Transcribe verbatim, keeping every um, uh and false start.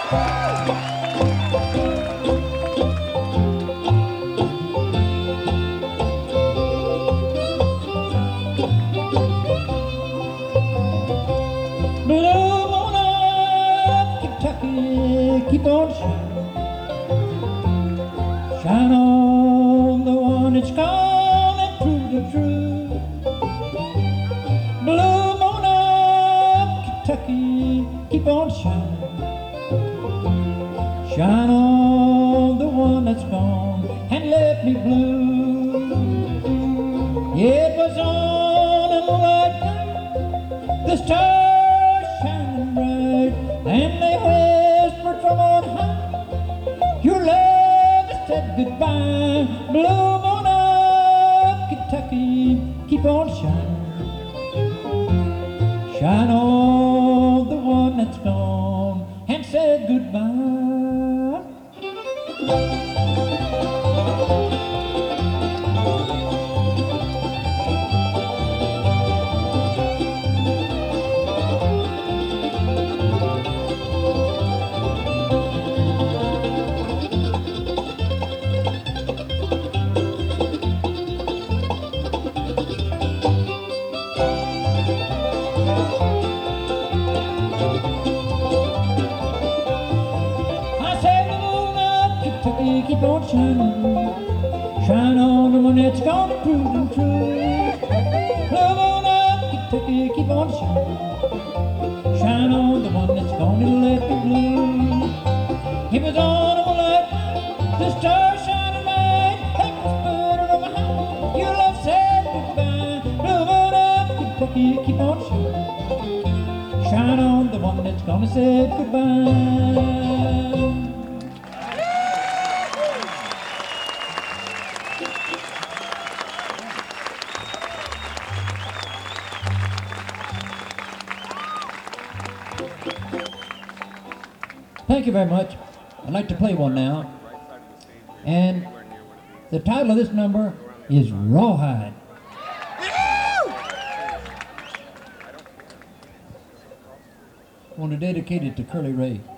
Keep on shining, shine on the one that's gone and prove the truth. Blue moon of Kentucky, keep on shining, shine on the one that's gone and left me blue. Yeah, it was on a moonlight night, the stars shining bright, and they whispered from on high, your love has said goodbye. Blue moon of Kentucky, keep on shining, shine on the one that's gone and said goodbye. Keep on shining, shine on the one that's gone and proven true. Love on up, Kentucky, keep on shining, shine on the one that's gone and left me blue. It was on a moonlight night, the stars shining bright, they whispered from behind, your love said goodbye. Love on up, Kentucky, keep on shining, shine on the one that's gone and said goodbye. Thank you very much. I'd like to play one now. And the title of this number is Rawhide. I want to dedicate it to Curly Ray.